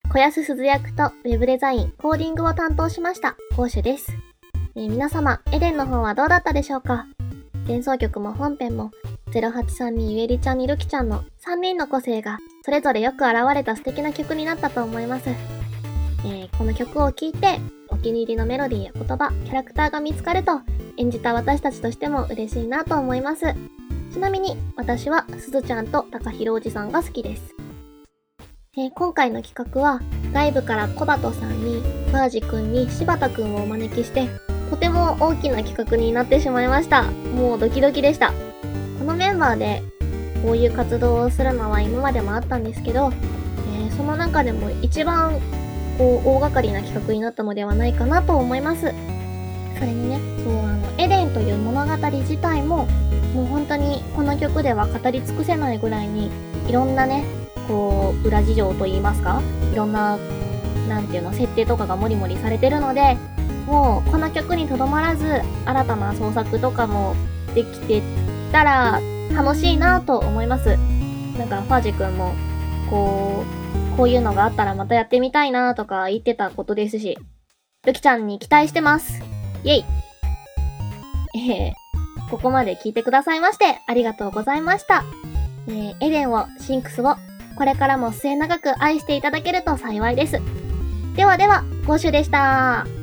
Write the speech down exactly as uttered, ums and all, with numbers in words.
小安鈴役とウェブデザイン、コーディングを担当しました、ゴーシュです。えー、皆様、エデンの方はどうだったでしょうか？前奏曲も本編も、ゼロはちさんにゆえりちゃんにるきちゃんのさんにんの個性がそれぞれよく現れた素敵な曲になったと思います。えー、この曲を聴いて、お気に入りのメロディーや言葉、キャラクターが見つかると、演じた私たちとしても嬉しいなと思います。ちなみに、私はすずちゃんと高弘おじさんが好きです。えー、今回の企画は、外部からコバトさんに、バージくんに柴田くんをお招きして、とても大きな企画になってしまいました。もうドキドキでした。このメンバーで、こういう活動をするのは今までもあったんですけど、えー、その中でも一番、こう、大掛かりな企画になったのではないかなと思います。それにね、そう、あの、エデンという物語自体も、もう本当にこの曲では語り尽くせないぐらいに、いろんなね、こう、裏事情といいますか、いろんな、なんていうの、設定とかがもりもりされてるので、もう、この曲にとどまらず、新たな創作とかもできてたら、楽しいなと思います。なんか、ファージ君も、こう、こういうのがあったらまたやってみたいなとか言ってたことですし、ルキちゃんに期待してます。イェイ！えー、ここまで聞いてくださいまして、ありがとうございました。えー、エデンを、シンクスを、これからも末永く愛していただけると幸いです。ではでは、ゴーシュでした。